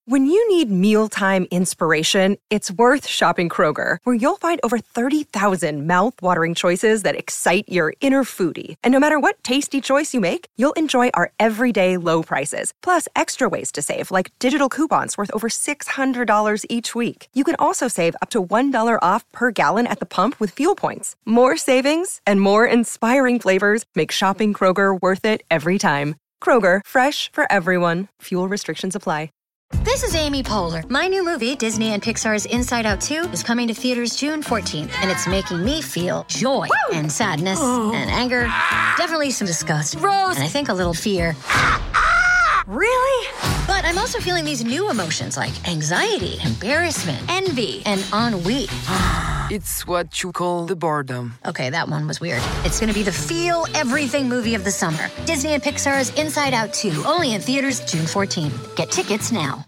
When you need mealtime inspiration, it's worth shopping Kroger, where you'll find over 30,000 mouth-watering choices that excite your inner foodie. And no matter what tasty choice you make, you'll enjoy our everyday low prices, plus extra ways to save, like digital coupons worth over $600 each week. You can also save up to $1 off per gallon at the pump with fuel points. More savings and more inspiring flavors make shopping Kroger worth it every time. Kroger, fresh for everyone. Fuel restrictions apply. This is Amy Poehler. My new movie, Disney and Pixar's Inside Out 2, is coming to theaters June 14th, and it's making me feel joy and sadness and anger, definitely some disgust, Rose, and I think a little fear. Really? But I'm also feeling these new emotions like anxiety, embarrassment, envy, and ennui. It's what you call the boredom. Okay, that one was weird. It's going to be the feel everything movie of the summer. Disney and Pixar's Inside Out 2, only in theaters June 14th. Get tickets now.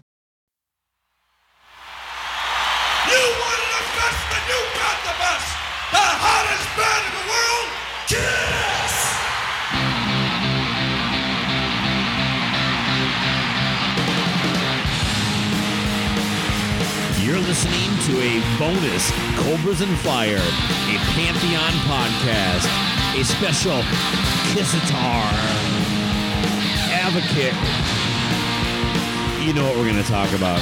You wanted the best, but you got the best. The hottest band in the world, Kiss! You're listening to a bonus Cobras and Fire, a Pantheon podcast, a special Kissitar advocate. You know what we're going to talk about.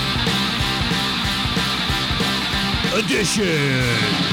Edition.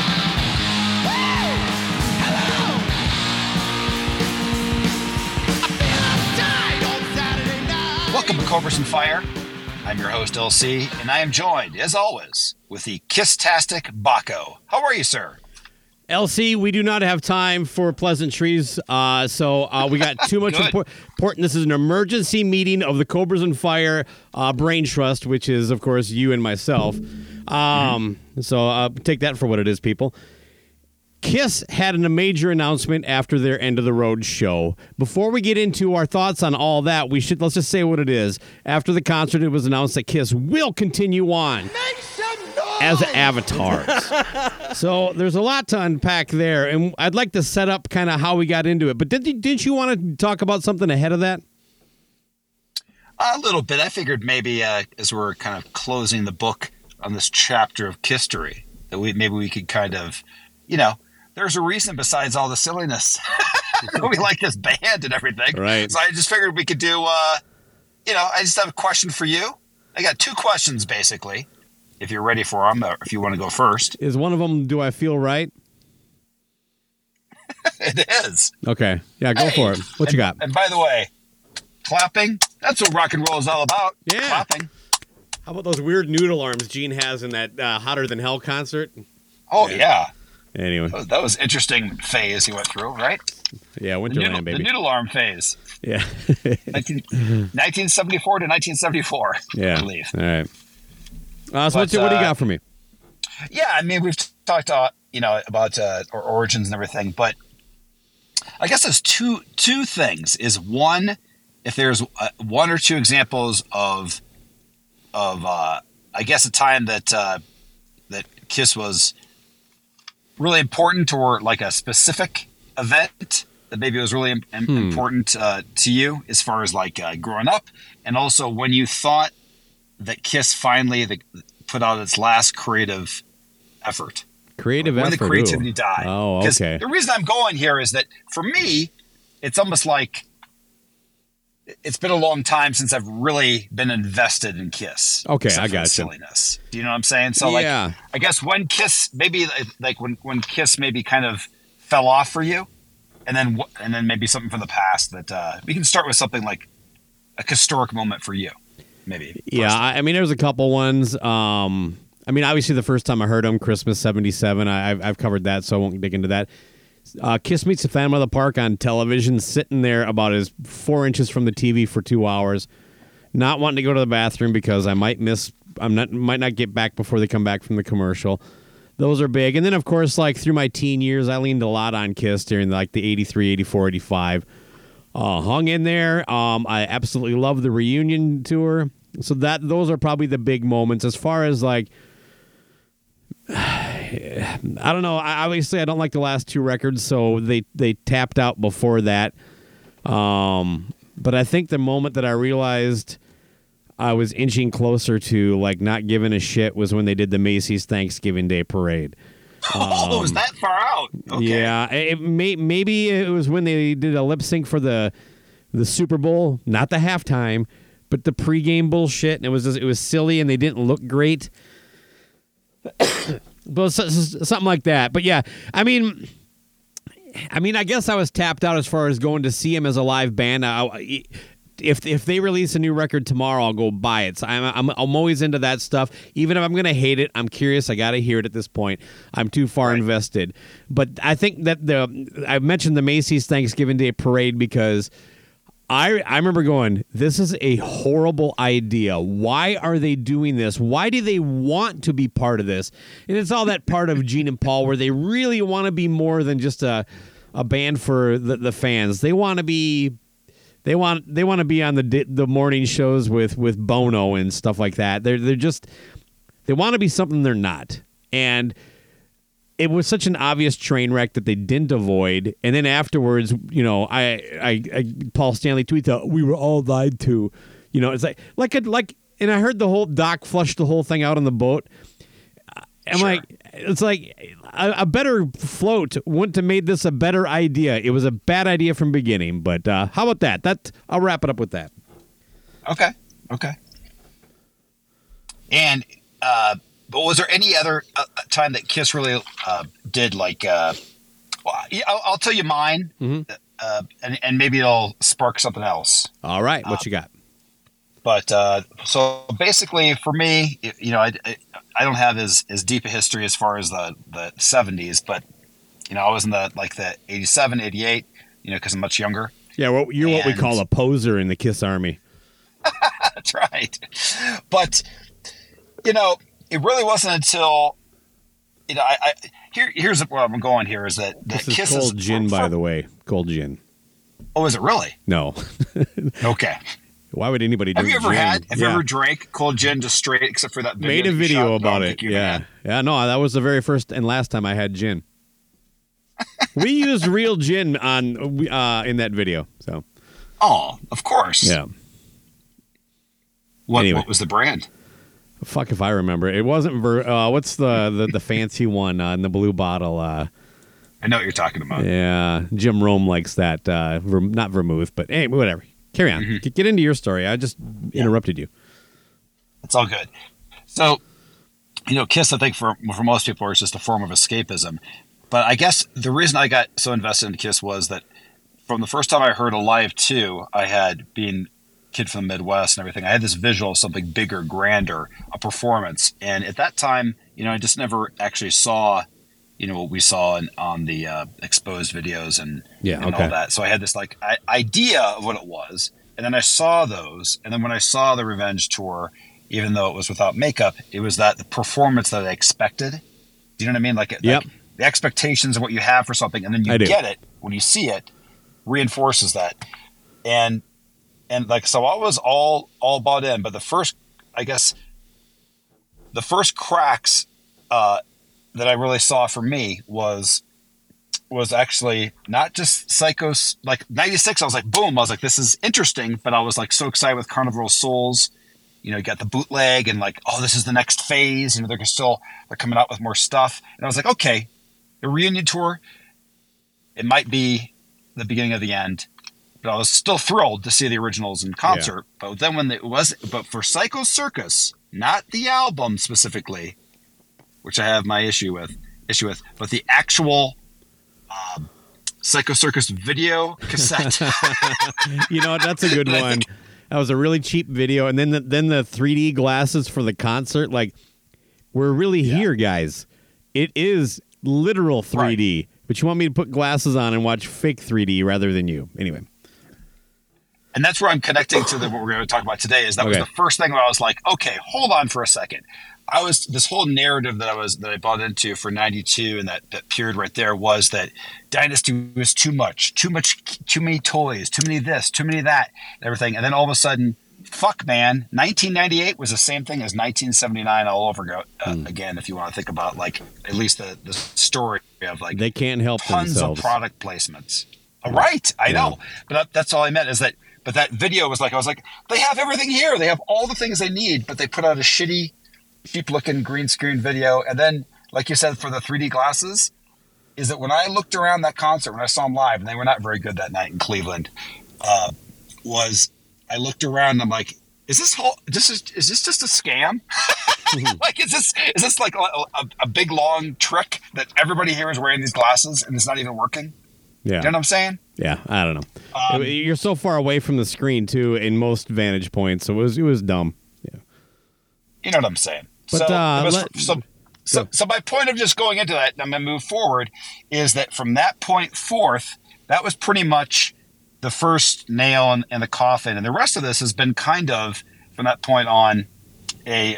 Welcome to Cobras and Fire. I'm your host, LC, and I am joined, as always, with the Kiss-tastic Baco. How are you, sir? LC, we do not have time for pleasantries, so we got too much important. This is an emergency meeting of the Cobras and Fire Brain Trust, which is, of course, you and myself. So take that for what it is, people. Kiss had a major announcement after their End of the Road show. Before we get into our thoughts on all that, let's just say what it is. After the concert, it was announced that Kiss will continue on as avatars. So there's a lot to unpack there, and I'd like to set up kind of how we got into it. But didn't you want to talk about something ahead of that? A little bit. I figured maybe as we're kind of closing the book on this chapter of Kisstory, that we could kind of, there's a reason besides all the silliness. We like this band and everything. Right. So I just figured we could do, I just have a question for you. I got two questions, basically, if you're ready for them, or if you want to go first. Is one of them, do I feel right? It is. Okay. Yeah, go for it. What you got? And by the way, clapping, that's what rock and roll is all about. Yeah. Clapping. How about those weird noodle arms Gene has in that Hotter Than Hell concert? Oh, yeah. Anyway. That was interesting phase he went through, right? Yeah, Winterland, baby. The noodle arm phase. Yeah. 1974 to 1974, yeah. I believe. All right. So what do you got for me? Yeah, I mean, we've talked, about our origins and everything, but I guess there's two things. Is one, if there's one or two examples of I guess a time that Kiss was really important, or like a specific event that maybe was really important to you as far as like growing up, and also when you thought that Kiss finally put out its last creative effort. When the creativity died. Oh, okay. The reason I'm going here is that for me, it's almost like it's been a long time since I've really been invested in Kiss. Okay, I got you. Silliness. Do you know what I'm saying? So, yeah. I guess when Kiss maybe when Kiss maybe kind of fell off for you, and then maybe something from the past that we can start with something like a historic moment for you, maybe. Yeah, I mean, there's a couple ones. Obviously, the first time I heard them, Christmas '77. I've covered that, so I won't dig into that. Kiss meets the Phantom of the Park on television, sitting there about as 4 inches from the TV for 2 hours, not wanting to go to the bathroom because I might not get back before they come back from the commercial. Those are big. And then, of course, like through my teen years, I leaned a lot on Kiss during like the 83, 84, 85. Hung in there. I absolutely love the reunion tour. So those are probably the big moments. As far as like, I don't know. Obviously, I don't like the last two records, so they tapped out before that. But I think the moment that I realized I was inching closer to like not giving a shit was when they did the Macy's Thanksgiving Day Parade. Oh, was that far out? Okay. Yeah, maybe it was when they did a lip sync for the Super Bowl, not the halftime, but the pregame bullshit, and it was silly, and they didn't look great. But something like that. But yeah, I mean, I guess I was tapped out as far as going to see him as a live band. If they release a new record tomorrow, I'll go buy it. So I'm always into that stuff. Even if I'm going to hate it, I'm curious. I got to hear it at this point. I'm too far invested. But I think that I mentioned the Macy's Thanksgiving Day Parade because I remember going, this is a horrible idea. Why are they doing this? Why do they want to be part of this? And it's all that part of Gene and Paul where they really want to be more than just a band for the fans. They want to be They want to be on the morning shows with Bono and stuff like that. They want to be something they're not. And it was such an obvious train wreck that they didn't avoid. And then afterwards, Paul Stanley tweeted out, "We were all lied to." It's like and I heard the whole Doc flushed the whole thing out on the boat. I'm Sure. like, it's like a better float wouldn't have made this a better idea. It was a bad idea from beginning. But how about that? I'll wrap it up with that. Okay. And but was there any other time that Kiss really did like? I'll tell you mine, and maybe it'll spark something else. All right, what you got? But so basically, for me, I don't have as deep a history as far as the 70s, but I was in the 87, 88, because I'm much younger. Yeah, well, you're what we call a poser in the Kiss Army. That's right. But it really wasn't until here's where I'm going here is that This is Kiss cold gin, by the way. Cold gin. Oh, is it really? No. Okay. Why would anybody Have drink you ever gin? Have you ever drank cold gin just straight, except for that video? Made a that you video shot? about No, I it. think you ever Yeah. had. Yeah, no, that was the very first and last time I had gin. We used real gin in that video. So. Oh, of course. Yeah. What was the brand? Fuck if I remember. It wasn't what's the fancy one in the blue bottle? I know what you're talking about. Yeah, Jim Rome likes that. Not vermouth, but hey, whatever. Carry on. Mm-hmm. Get into your story. I just interrupted you. It's all good. So, Kiss, I think for most people, is just a form of escapism. But I guess the reason I got so invested in Kiss was that from the first time I heard Alive 2, I had been kid from the Midwest and everything. I had this visual of something bigger, grander, a performance. And at that time, I just never actually saw, what we saw on the exposed videos and all that. So I had this idea of what it was. And then I saw those. And then when I saw the Revenge tour, even though it was without makeup, it was the performance that I expected. Do you know what I mean? Like the expectations of what you have for something. And then you get it when you see it, reinforces that. And so I was all bought in, but the first cracks that I really saw for me was actually not just Psychos. Like 96, I was like, boom! I was like, this is interesting, but I was like so excited with Carnival of Souls. You got the bootleg and like, oh, this is the next phase. They're coming out with more stuff, and I was like, okay, the reunion tour, it might be the beginning of the end. But I was still thrilled to see the originals in concert. Yeah. But then but for Psycho Circus, not the album specifically, which I have my issue with, but the actual Psycho Circus video cassette. That's a good one. That was a really cheap video, and then the 3D glasses for the concert. Like, we're really here, guys. It is literal 3D, right. But you want me to put glasses on and watch fake 3D rather than you. Anyway. And that's where I'm connecting to what we're going to talk about today. Is that was the first thing where I was like, okay, hold on for a second. This whole narrative that I bought into for 92 and that period right there was that Dynasty was too many toys, too many this, too many that, and everything. And then all of a sudden, fuck man, 1998 was the same thing as 1979 all over again. If you want to think about like at least the story of like they can't help tons themselves. Of product placements. Right, I know, but that's all I meant is that But that video was like, I was like, they have everything here. They have all the things they need, but they put out a shitty, cheap-looking green screen video. And then, like you said, for the 3D glasses, is that when I looked around that concert, when I saw them live, and they were not very good that night in Cleveland, I looked around and I'm like, is this just a scam? Like, is this like a big long trick that everybody here is wearing these glasses and it's not even working? Yeah. You know what I'm saying? Yeah, I don't know. You're so far away from the screen too in most vantage points, so it was dumb. Yeah. You know what I'm saying? But, so my point of just going into that, and I'm going to move forward, is that from that point forth, that was pretty much the first nail in the coffin, and the rest of this has been kind of from that point on a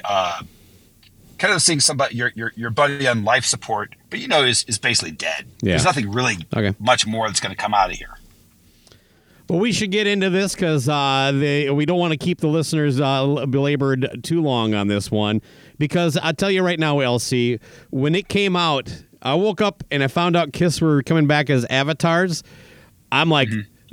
kind of seeing somebody your buddy on life support, but is basically dead. Yeah. There's nothing really much more that's going to come out of here. Well, we should get into this because we don't want to keep the listeners belabored too long on this one. Because I'll tell you right now, LC, when it came out, I woke up and I found out Kiss were coming back as avatars. I'm like,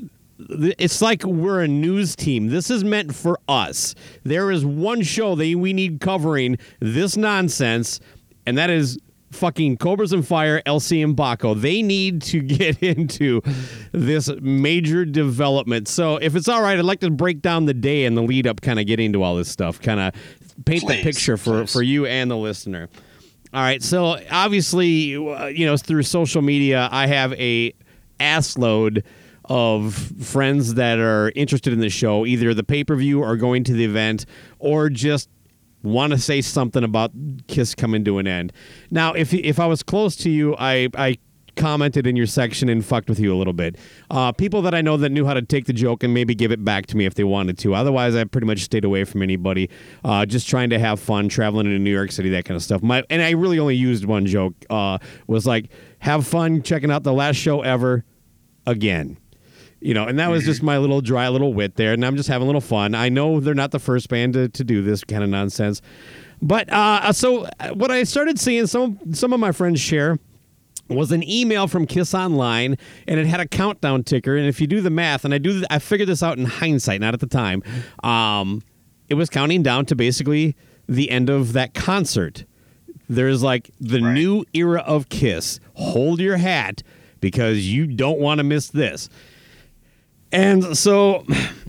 it's like we're a news team. This is meant for us. There is one show that we need covering this nonsense, and that is fucking Cobras and Fire, LC and Baco. They need to get into this major development. So if it's all right, I'd like to break down the day and the lead up, kind of get into all this stuff, kind of paint the picture for you and the listener. All right. So obviously, through social media, I have a ass load of friends that are interested in the show, either the pay-per-view or going to the event, or just want to say something about Kiss coming to an end. Now, if I was close to you, I commented in your section and fucked with you a little bit. People that I know that knew how to take the joke and maybe give it back to me if they wanted to. Otherwise, I pretty much stayed away from anybody, just trying to have fun, traveling into New York City, that kind of stuff. And I really only used one joke, was like, have fun checking out the last show ever again. And that was just my little dry little wit there, and I'm just having a little fun. I know they're not the first band to do this kind of nonsense. But so what I started seeing some of my friends share was an email from Kiss Online, and it had a countdown ticker. And if you do the math, and I figured this out in hindsight, not at the time, it was counting down to basically the end of that concert. There's like the new era of Kiss. Hold your hat, because you don't want to miss this. And so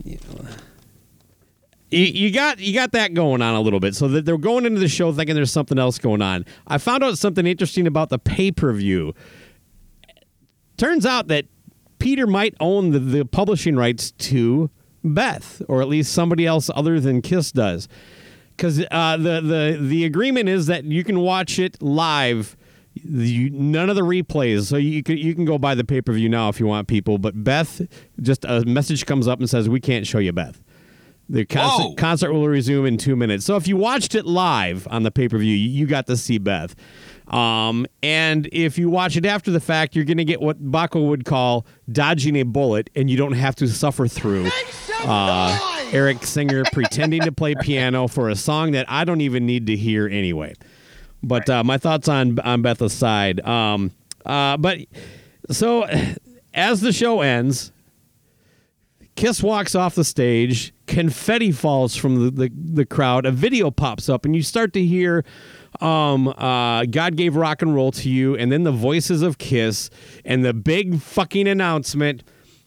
you got that going on a little bit. So that they're going into the show thinking there's something else going on. I found out something interesting about the pay-per-view. Turns out that Peter might own the publishing rights to Beth, or at least somebody else other than Kiss does. Because the agreement is that you can watch it live. None of the replays, so you can go buy the pay-per-view now if you want, people. But Beth, just a message comes up and says, we can't show you Beth. The concert will resume in 2 minutes. So if you watched it live on the pay-per-view, you got to see Beth. And if you watch it after the fact, you're going to get what Baco would call dodging a bullet, and you don't have to suffer through Eric Singer pretending to play piano for a song that I don't even need to hear anyway. But my thoughts on Beth aside. But so as the show ends, Kiss walks off the stage, confetti falls from the crowd, a video pops up, and you start to hear God Gave Rock and Roll to You, and then the voices of Kiss, and the big fucking announcement,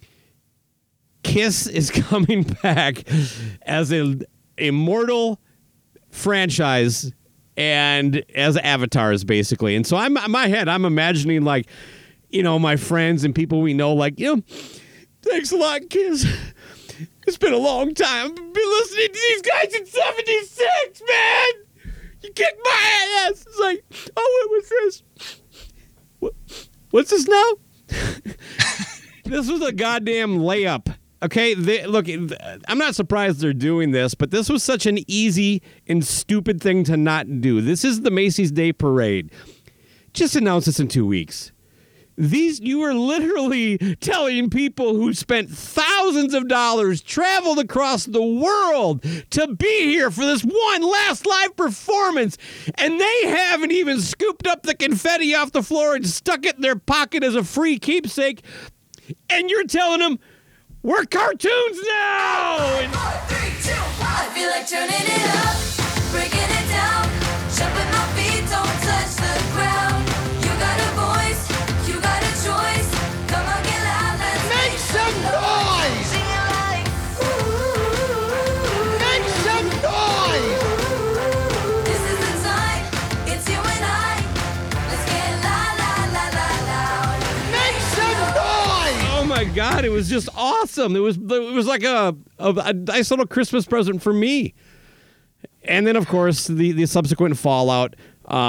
Kiss is coming back as an immortal franchise and as avatars, basically. And so in my head, I'm imagining, like, my friends and people we know, like, thanks a lot, Kiss. It's been a long time. I've been listening to these guys in 76, man. You kicked my ass. It's like, oh, what was this? What's this now? This was a goddamn layup. Okay, look, I'm not surprised they're doing this, but this was such an easy and stupid thing to not do. This is the Macy's Day Parade. Just announce this in 2 weeks. You are literally telling people who spent thousands of dollars, traveled across the world to be here for this one last live performance, and they haven't even scooped up the confetti off the floor and stuck it in their pocket as a free keepsake, and you're telling them, We're cartoons now. And 4, 3, 2, 1. I feel like turning it up, breaking it down. Jumping my feet, don't touch the ground. You got a voice, you got a choice. Come on, get loud, let's make some noise. Sing it like, ooh, make some noise. This is the time, it's you and I. Let's get loud, loud, loud, loud, loud. Make some noise. oh my God, it was just awesome. It was like a nice little Christmas present for me. And then, of course, the subsequent fallout.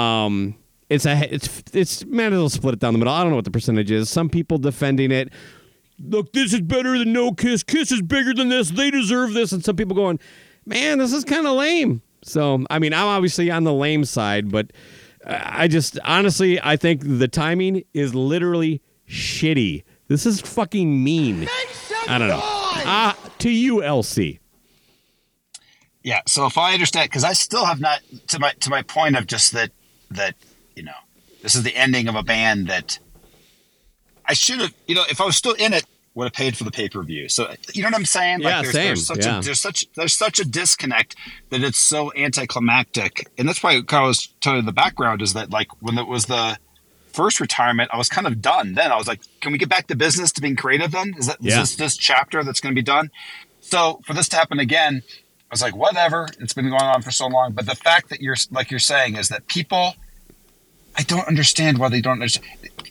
It's man, it'll split it down the middle. I don't know what the percentage is. Some people defending it. Look, this is better than No Kiss. Kiss is bigger than this. They deserve this. And some people going, man, this is kind of lame. So, I mean, I'm obviously on the lame side, but I just honestly, I think the timing is literally shitty. This is fucking mean. I don't know. To you, LC. Yeah. So if I understand, because I still have not to my point of just that this is the ending of a band that I should have, if I was still in it, would have paid for the pay-per-view. So you know what I'm saying? Yeah, same. There's such a disconnect that it's so anticlimactic, and that's why I was telling you the background is that like when it was the first retirement, I was kind of done. Then I was like, can we get back to business to being creative? Then is this chapter that's going to be done? So for this to happen again, I was like, whatever. It's been going on for so long. But the fact that you're saying is that people, I don't understand why they don't understand.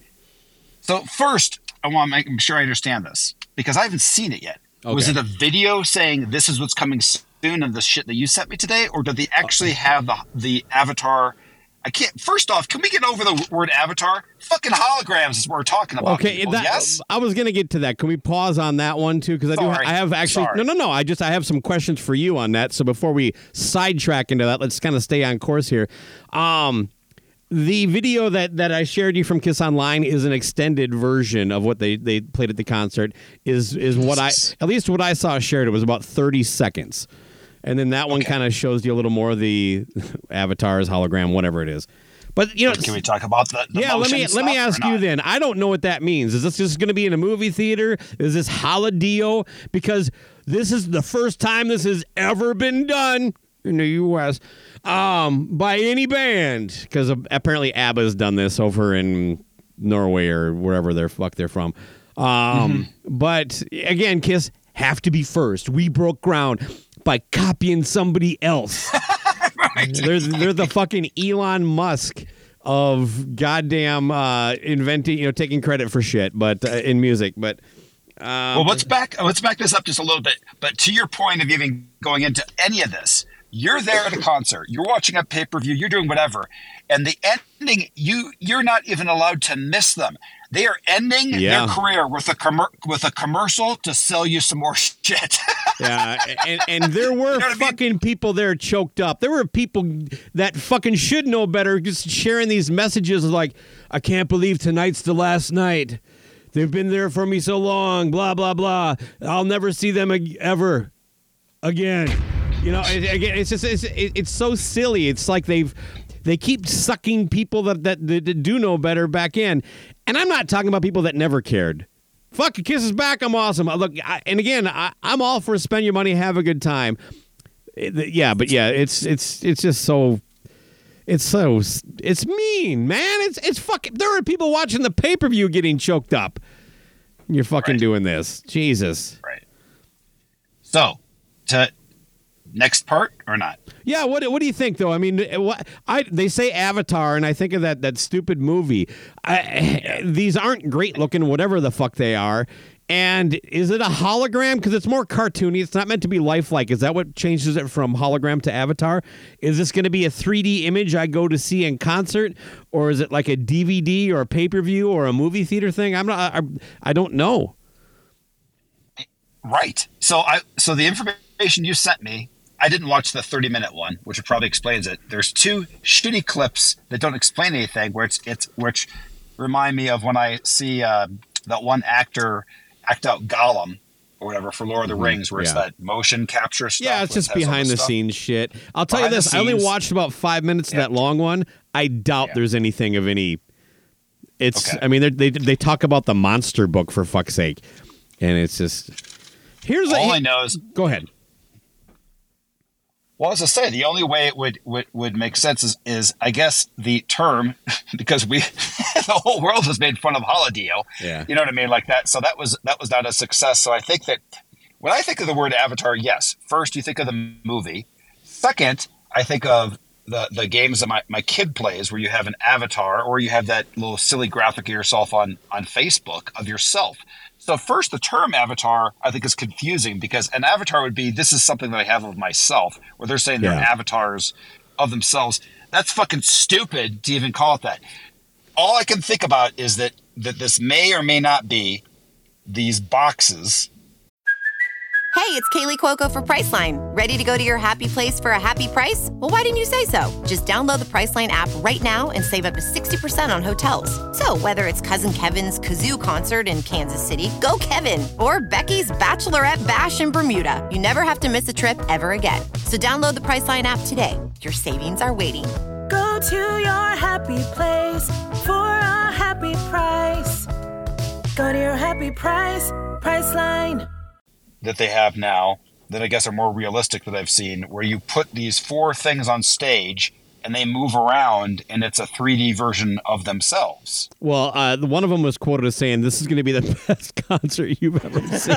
So first, I want to make sure I understand this because I haven't seen it yet. Okay. Was it a video saying this is what's coming soon and the shit that you sent me today? Or did they actually have the avatar? I can't. First off, can we get over the word avatar? Fucking holograms is what we're talking about. Okay, yes. I was gonna get to that. Can we pause on that one too? Because I have actually no. I have some questions for you on that. So before we sidetrack into that, let's kind of stay on course here. The video that I shared you from Kiss Online is an extended version of what they played at the concert. Is what at least what I saw shared. It was about 30 seconds. And then that one kind of shows you a little more of the avatars, hologram, whatever it is. But can we talk about the let me ask you then. I don't know what that means. Is this just going to be in a movie theater? Is this holodeal? Because this is the first time this has ever been done in the U.S. By any band. Because apparently ABBA's done this over in Norway or wherever they're from. But again, Kiss have to be first. We broke ground by copying somebody else. Right. They're the fucking Elon Musk of goddamn inventing, taking credit for shit, but in music. But well, let's back this up just a little bit. But to your point of even going into any of this, you're there at a concert, you're watching a pay-per-view, you're doing whatever, and the ending, you're not even allowed to miss them. They are ending their career with a commercial to sell you some more shit. Yeah, and there were fucking people there choked up. There were people that fucking should know better just sharing these messages like, I can't believe tonight's the last night. They've been there for me so long, blah, blah, blah. I'll never see them ever again. It's just it's so silly. It's like they keep sucking people that do know better back in. And I'm not talking about people that never cared. Fuck, Kiss is back. I'm awesome. Look, I'm all for spend your money, have a good time. It's just so. It's mean, man. It's fucking. There are people watching the pay-per-view getting choked up. You're fucking doing this, Jesus. Right. So, next part or not? Yeah, what do you think though? I mean, they say Avatar, and I think of that stupid movie. These aren't great looking, whatever the fuck they are. And is it a hologram? Because it's more cartoony. It's not meant to be lifelike. Is that what changes it from hologram to Avatar? Is this going to be a 3D image I go to see in concert, or is it like a DVD or a pay-per-view or a movie theater thing? I don't know. Right. So the information you sent me, I didn't watch the 30-minute one, which probably explains it. There's two shitty clips that don't explain anything, which remind me of when I see that one actor act out Gollum or whatever for Lord of the Rings, where it's that motion capture stuff. Yeah, it's just behind the scenes shit. I'll tell you this: I only watched about 5 minutes of that long one. I doubt there's anything of any. I mean, they talk about the monster book for fuck's sake, and it's just. All I know is. Go ahead. Well, as I say, the only way it would make sense is I guess the term, because the whole world has made fun of Holodeal. Yeah. You know what I mean? Like that. So that was not a success. So I think that when I think of the word Avatar, yes, first you think of the movie. Second, I think of the games that my kid plays where you have an avatar or you have that little silly graphic of yourself on Facebook of yourself. So first, the term avatar, I think, is confusing because an avatar would be, this is something that I have of myself, where they're saying they're avatars of themselves. That's fucking stupid to even call it that. All I can think about is that this may or may not be these boxes. Hey, it's Kaylee Cuoco for Priceline. Ready to go to your happy place for a happy price? Well, why didn't you say so? Just download the Priceline app right now and save up to 60% on hotels. So whether it's Cousin Kevin's Kazoo Concert in Kansas City, go Kevin, or Becky's Bachelorette Bash in Bermuda, you never have to miss a trip ever again. So download the Priceline app today. Your savings are waiting. Go to your happy place for a happy price. Go to your happy price, Priceline. That they have now that I guess are more realistic that I've seen, where you put these 4 things on stage and they move around and it's a 3D version of themselves. Well, one of them was quoted as saying, "This is going to be the best concert you've ever seen."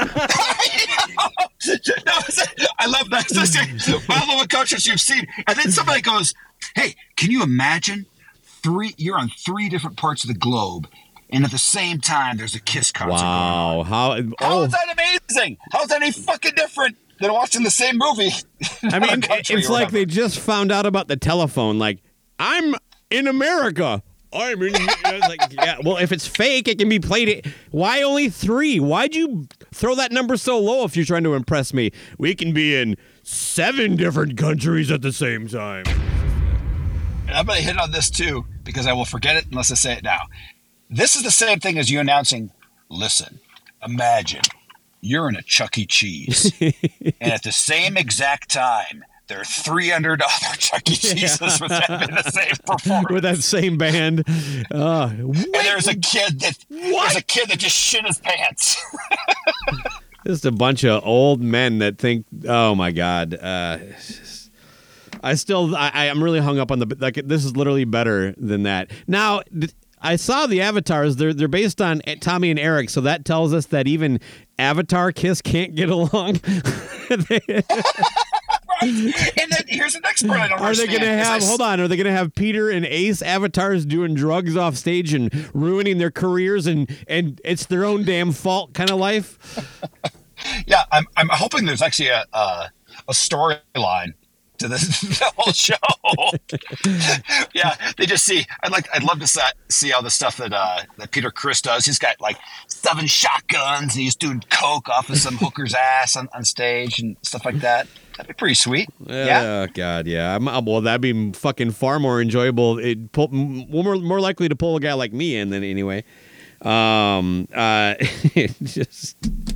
I love that. I love what concerts you've seen. And then somebody goes, "Hey, can you imagine you're on 3 different parts of the globe and at the same time there's a Kiss concert Wow. going on. How is that amazing? How is that any fucking different than watching the same movie? I mean, it's like they just found out about the telephone. Like, I'm in America. I'm in. Like, yeah. Well, if it's fake, it can be played. Why only 3? Why'd you throw that number so low if you're trying to impress me? We can be in 7 different countries at the same time. And I'm going to hit on this too, because I will forget it unless I say it now. This is the same thing as you announcing, listen, imagine you're in a Chuck E. Cheese, and at the same exact time, there are 300 other Chuck E. Cheeses with the same performance. With that same band. And there's a kid that just shit his pants. Just a bunch of old men that think, oh my God. I'm really hung up on this is literally better than that. Now, I saw the avatars. They're based on Tommy and Eric, so that tells us that even Avatar Kiss can't get along. Right. And then here's the next part I don't understand. Are they going to have Peter and Ace avatars doing drugs off stage and ruining their careers and it's their own damn fault kind of life? Yeah, I'm hoping there's actually a storyline to the whole show. Yeah, they just see. I'd love to see all the stuff that Peter Criss does. He's got like 7 shotguns and he's doing coke off of some hooker's ass on stage and stuff like that. That'd be pretty sweet. Yeah. Oh God, yeah. Well, that'd be fucking far more enjoyable. More likely to pull a guy like me in than anyway. Just.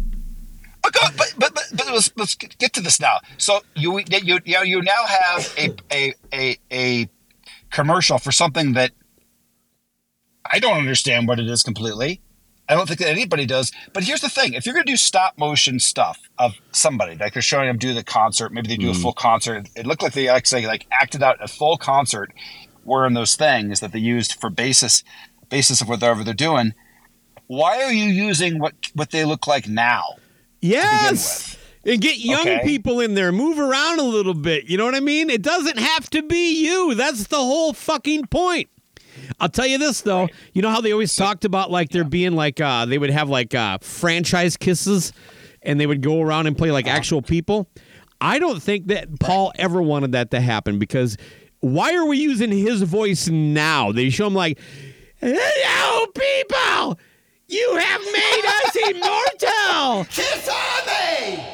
But let's get to this now. So you now have a commercial for something that I don't understand what it is completely. I don't think that anybody does. But here's the thing: if you're going to do stop motion stuff of somebody, like they're showing them do the concert, maybe they do a full concert. It looked like they acted out a full concert wearing those things that they used for basis of whatever they're doing. Why are you using what they look like now? Yes. And get young people in there. Move around a little bit. You know what I mean? It doesn't have to be you. That's the whole fucking point. I'll tell you this, though. Right. You know how they always talked about like there being like they would have like franchise kisses and they would go around and play like actual people? I don't think that Paul ever wanted that to happen because why are we using his voice now? They show him like, hello, people. You have made us immortal! Kiss Army!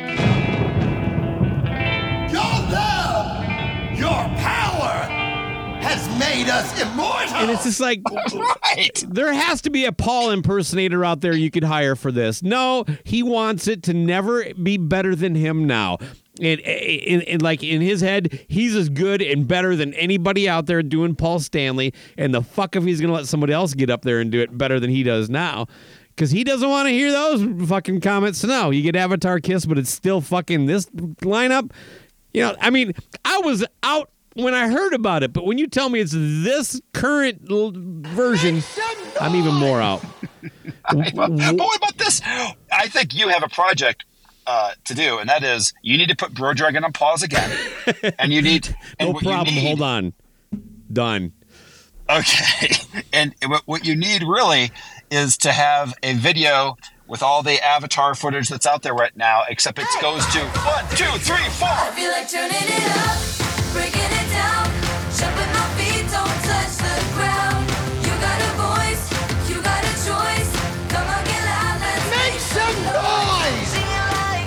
Your love, your power has made us immortal! And it's just like, right. There has to be a Paul impersonator out there you could hire for this. No, he wants it to never be better than him now. And like in his head, he's as good and better than anybody out there doing Paul Stanley. And the fuck if he's going to let somebody else get up there and do it better than he does now. Because he doesn't want to hear those fucking comments. So no, you get Avatar Kiss, but it's still fucking this lineup. You know, I mean, I was out when I heard about it, but when you tell me it's this current version, I'm even more out. But what about this? I think you have a project to do, and that is you need to put Bro Dragon on pause again, and you need no problem. Hold on, done. Okay, and what you need really is to have a video with all the Avatar footage that's out there right now, except it goes to 1, 2, 3, 4. I feel like turning it up, breaking it down. Jumping my feet, don't touch the ground. You got a voice, you got a choice. Come on, get loud, let's make some noise. Sing it like,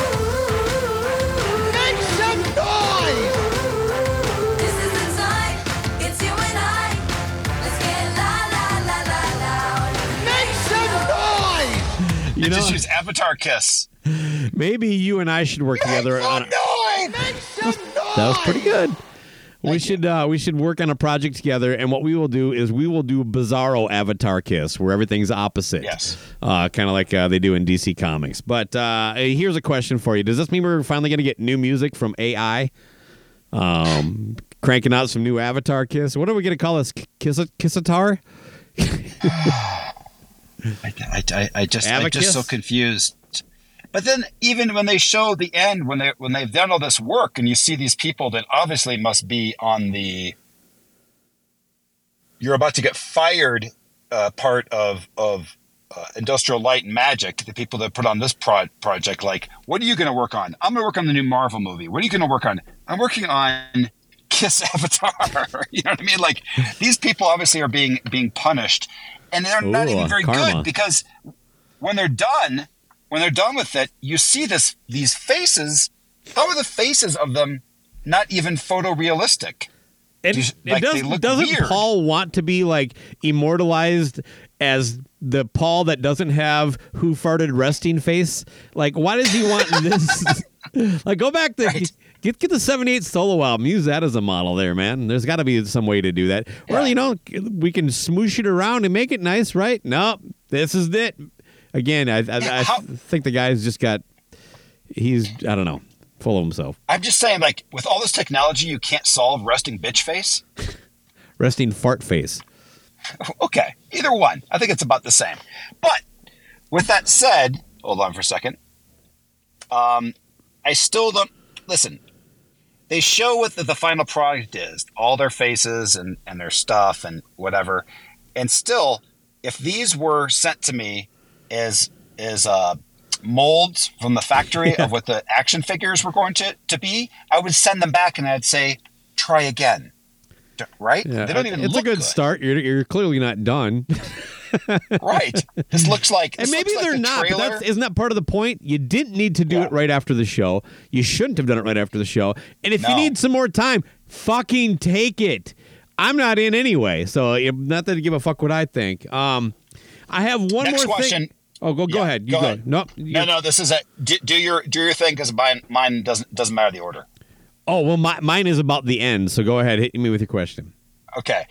make some noise. This is the time, it's you and I. Let's get loud. Make some noise. You know, Just use Avatar Kiss. maybe you and I should work together on. That was pretty good. We should work on a project together, and what we will do is we will do Bizarro Avatar Kiss, where everything's opposite. Yes. Kind of like they do in DC Comics. But here's a question for you: does this mean we're finally going to get new music from AI? Cranking out some new Avatar Kiss. What are we going to call this? Kissatar? I'm just so confused. But then even when they show the end, when they've done all this work, and you see these people that obviously must be on the you're about to get fired part of Industrial Light and Magic, the people that put on this project, like, what are you going to work on? I'm going to work on the new Marvel movie. What are you going to work on? I'm working on Kiss Avatar. You know what I mean? Like, these people obviously are being punished, and they're not even very good, because when they're done with it, you see these faces. How are the faces of them not even photorealistic? Doesn't weird. Paul want to be like immortalized as the Paul that doesn't have who farted resting face? Like, why does he want this? Like, go back to get the 78 solo album. Use that as a model there, man. There's got to be some way to do that. Yeah. Well, we can smoosh it around and make it nice, right? No, this is it. Again, I think the guy's just he's, I don't know, full of himself. I'm just saying, like, with all this technology, you can't solve resting bitch face? Resting fart face. Okay, either one. I think it's about the same. But with that said, hold on for a second. I still don't, listen, they show what the final product is, all their faces and their stuff and whatever. And still, if these were sent to me as molds from the factory of what the action figures were going to be, I would send them back and I'd say, try again. Right? Yeah, they don't even it's look a good start. You're clearly not done. Right. This looks like, and maybe they're not. But isn't that part of the point? You didn't need to do it right after the show. You shouldn't have done it right after the show. And if you need some more time, fucking take it. I'm not in anyway, so not that I give a fuck what I think. I have one Next more question. thing. Oh, go ahead. You go ahead. No, This is it. Do your thing, because mine doesn't matter the order. Oh, well, mine is about the end, so go ahead. Hit me with your question. Okay.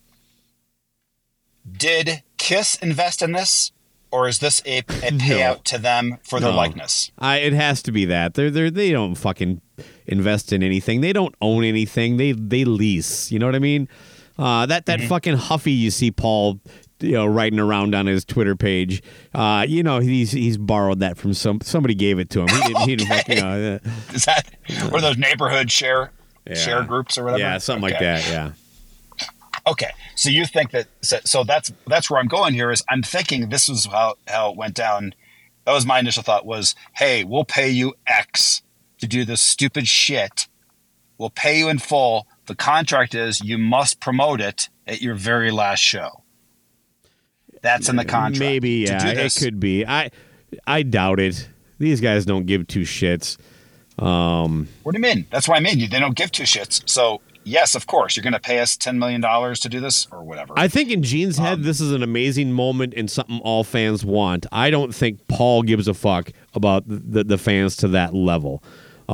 Did Kiss invest in this, or is this a payout to them for their likeness? It has to be that. They don't fucking invest in anything. They don't own anything. They lease. You know what I mean? That fucking Huffy you see Paul riding around on his Twitter page. He's borrowed that from somebody gave it to him. He didn't fucking, Is that one of those neighborhood share groups or whatever? Yeah, something like that. Yeah. Okay, so you think that? So that's where I'm going here. Is I'm thinking this is how it went down. That was my initial thought. Was, hey, we'll pay you X to do this stupid shit. We'll pay you in full. The contract is you must promote it at your very last show. That's in the contract. Maybe, yeah, it could be. I doubt it. These guys don't give two shits. What do you mean? That's what I mean. They don't give two shits. So, yes, of course, you're going to pay us $10 million to do this or whatever. I think in Gene's head, this is an amazing moment and something all fans want. I don't think Paul gives a fuck about the fans to that level.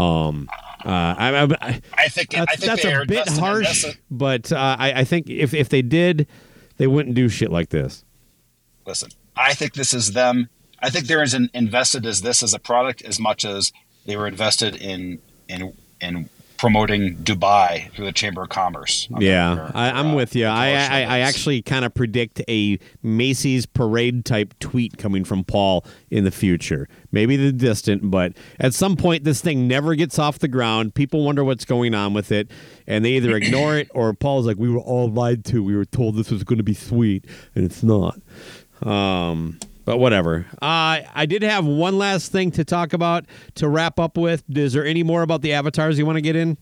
I think that's a bit harsh, but I think if they did, they wouldn't do shit like this. Listen, I think this is them. I think they're as invested as this as a product as much as they were invested in promoting Dubai through the Chamber of Commerce. Yeah, I'm with you. I actually kind of predict a Macy's parade type tweet coming from Paul in the future. Maybe the distant, but at some point this thing never gets off the ground. People wonder what's going on with it, and they either ignore it or Paul's like, we were all lied to. We were told this was going to be sweet, and it's not. But whatever. I did have one last thing to talk about to wrap up with. Is there any more about the avatars you want to get in?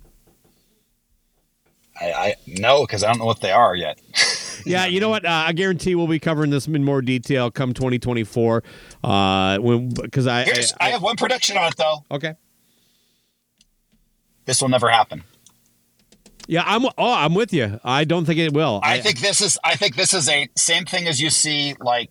I no, because I don't know what they are yet. Yeah, you know what? I guarantee we'll be covering this in more detail come 2024. Because I have one prediction on it though. Okay. This will never happen. Yeah, I'm with you. I don't think it will. I think this is a same thing as you see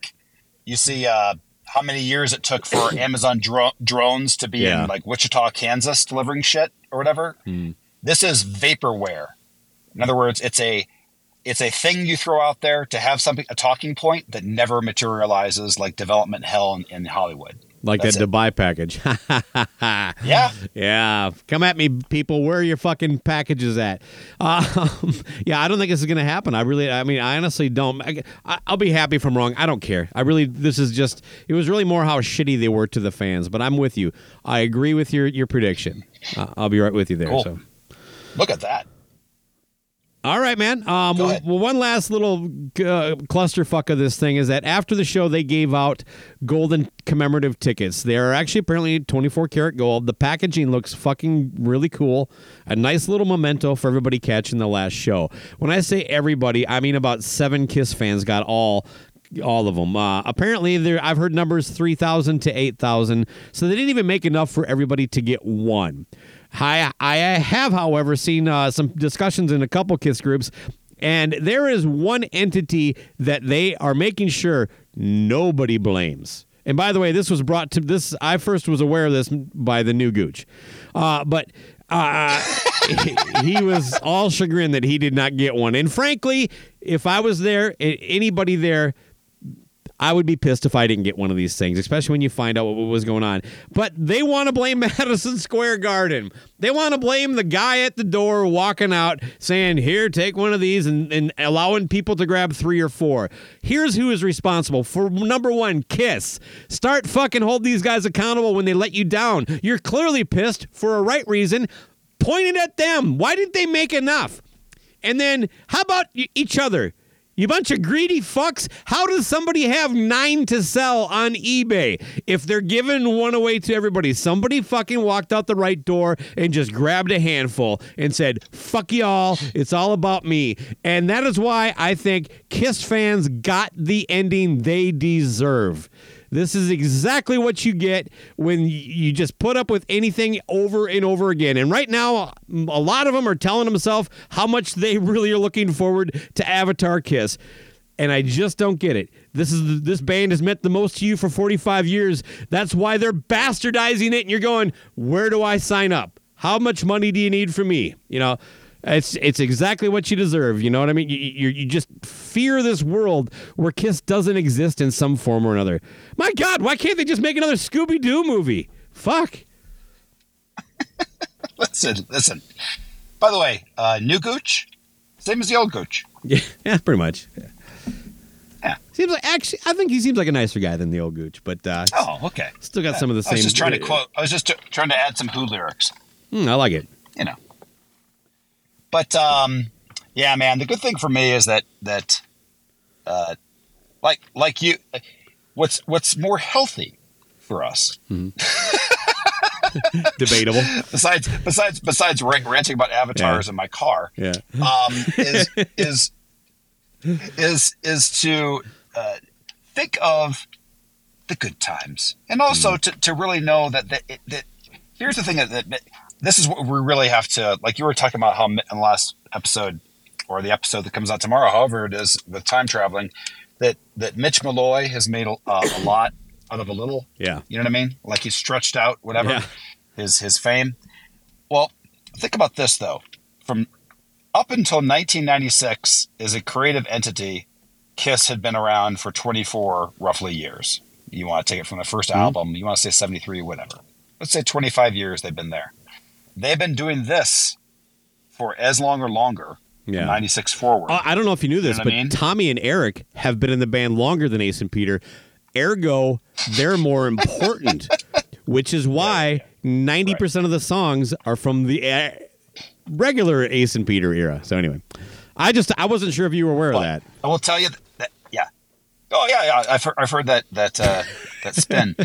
how many years it took for Amazon drones to be in like Wichita, Kansas, delivering shit or whatever. This is vaporware. In other words, it's a thing you throw out there to have a talking point that never materializes, like development hell in Hollywood. Like that Dubai package. Yeah. Yeah. Come at me, people. Where are your fucking packages at? Yeah, I don't think this is going to happen. I honestly don't. I'll be happy if I'm wrong. I don't care. It was really more how shitty they were to the fans. But I'm with you. I agree with your prediction. I'll be right with you there. Cool. So. Look at that. All right, man. Well, one last little clusterfuck of this thing is that after the show, they gave out golden commemorative tickets. They are actually apparently 24 karat gold. The packaging looks fucking really cool. A nice little memento for everybody catching the last show. When I say everybody, I mean about 7 Kiss fans got all of them. Apparently, I've heard numbers 3,000 to 8,000, so they didn't even make enough for everybody to get one. I have, however, seen some discussions in a couple Kiss groups, and there is one entity that they are making sure nobody blames. And by the way, this was brought to this. I first was aware of this by the new Gooch, but he was all chagrined that he did not get one. And frankly, if I was there, anybody there, I would be pissed if I didn't get one of these things, especially when you find out what was going on. But they want to blame Madison Square Garden. They want to blame the guy at the door walking out saying, here, take one of these, and allowing people to grab 3 or 4. Here's who is responsible. For number one, Kiss. Start fucking hold these guys accountable when they let you down. You're clearly pissed for a right reason. Point it at them. Why didn't they make enough? And then how about each other? You bunch of greedy fucks. How does somebody have 9 to sell on eBay if they're giving one away to everybody? Somebody fucking walked out the right door and just grabbed a handful and said, fuck y'all, it's all about me. And that is why I think Kiss fans got the ending they deserve. This is exactly what you get when you just put up with anything over and over again. And right now, a lot of them are telling themselves how much they really are looking forward to Avatar Kiss. And I just don't get it. This band has meant the most to you for 45 years. That's why they're bastardizing it. And you're going, where do I sign up? How much money do you need from me? You know, it's exactly what you deserve. You know what I mean? You just fear this world where Kiss doesn't exist in some form or another. My God, why can't they just make another Scooby-Doo movie? Fuck. Listen. By the way, new Gooch, same as the old Gooch. Yeah, pretty much. Yeah. Seems like I think he seems like a nicer guy than the old Gooch, but okay. Still got some of the same. I was just trying to add some Who lyrics. I like it. You know. But yeah, man, the good thing for me is that like you, what's more healthy for us? Mm-hmm. Debatable. Besides ranting about avatars in my car, is to think of the good times, and also to really know that here's the thing that this is what we really have to, like you were talking about how in the last episode or the episode that comes out tomorrow, however it is with time traveling, that Mitch Malloy has made a lot out of a little. Yeah. You know what I mean? Like he's stretched out whatever his fame. Well, think about this though. From up until 1996 as a creative entity, Kiss had been around for 24 roughly years. You want to take it from the first album, you want to say 73, whatever. Let's say 25 years they've been there. They've been doing this for as long or longer, from 96 forward. I don't know if you knew this, but Tommy and Eric have been in the band longer than Ace and Peter. Ergo, they're more important, which is why 90% of the songs are from the regular Ace and Peter era. So anyway, I wasn't sure if you were aware of that. I will tell you that yeah. Oh yeah. I've heard that spin.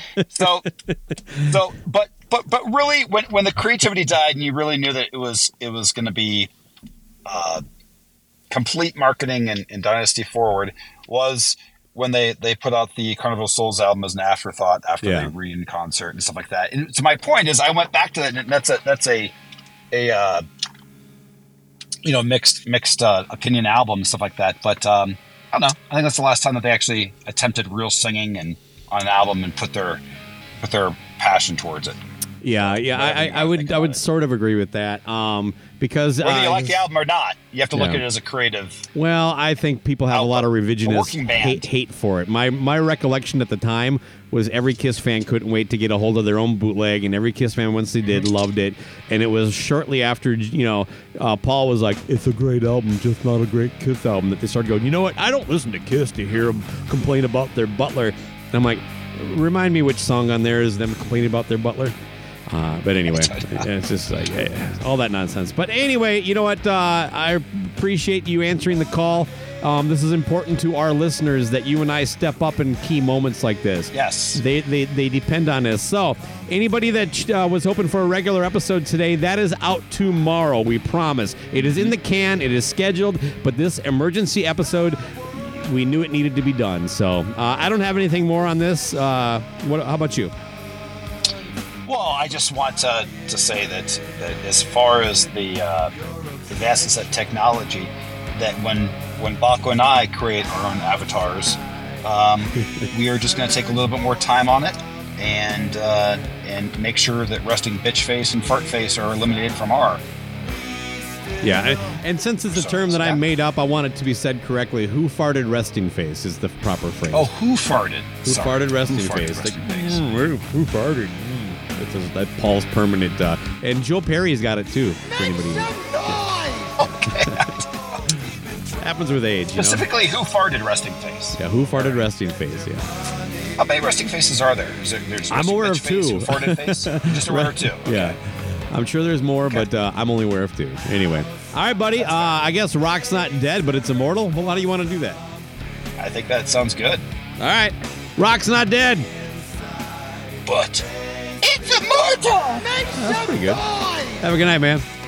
But really, when the creativity died, and you really knew that it was going to be complete marketing and Dynasty forward, was when they put out the Carnival of Souls album as an afterthought after the reunion concert and stuff like that. And so my point is, I went back to that, and that's a mixed opinion album and stuff like that. But I don't know. I think that's the last time that they actually attempted real singing and on an album and put their passion towards it. Yeah. I would sort of agree with that. Because whether you like the album or not, you have to look at it as a creative. Well, I think people have a lot of revisionist hate for it. My recollection at the time was every Kiss fan couldn't wait to get a hold of their own bootleg, and every Kiss fan, once they did, loved it. And it was shortly after, Paul was like, "It's a great album, just not a great Kiss album," that they started going, "You know what? I don't listen to Kiss to hear them complain about their butler." And I'm like, remind me which song on there is them complaining about their butler? But anyway, it's just like all that nonsense. But anyway, you know what? I appreciate you answering the call. This is important to our listeners that you and I step up in key moments like this. Yes. They depend on us. So anybody that was hoping for a regular episode today, that is out tomorrow, we promise. It is in the can. It is scheduled. But this emergency episode, we knew it needed to be done. So I don't have anything more on this. How about you? Well, I just want to say that as far as the advances of technology, that when Baco and I create our own avatars, we are just going to take a little bit more time on it and make sure that resting bitch face and fart face are eliminated from our. Yeah, and since it's a term that I made up, I want it to be said correctly. Who farted resting face is the proper phrase. Oh, who farted? Who farted resting face? Who farted? That's Paul's permanent. And Joe Perry's got it too. For anybody. Okay. Happens with age. Specifically, who farted resting face? Yeah, who farted resting face? Yeah. How many resting faces are there? There's I'm aware of two. Who farted face? You're just aware of two. Okay. Yeah. I'm sure there's more, but I'm only aware of two. Anyway. All right, buddy. I guess Rock's not dead, but it's immortal. Well, how do you want to do that? I think that sounds good. All right. Rock's not dead. But it's immortal! That's pretty good. Have a good night, man.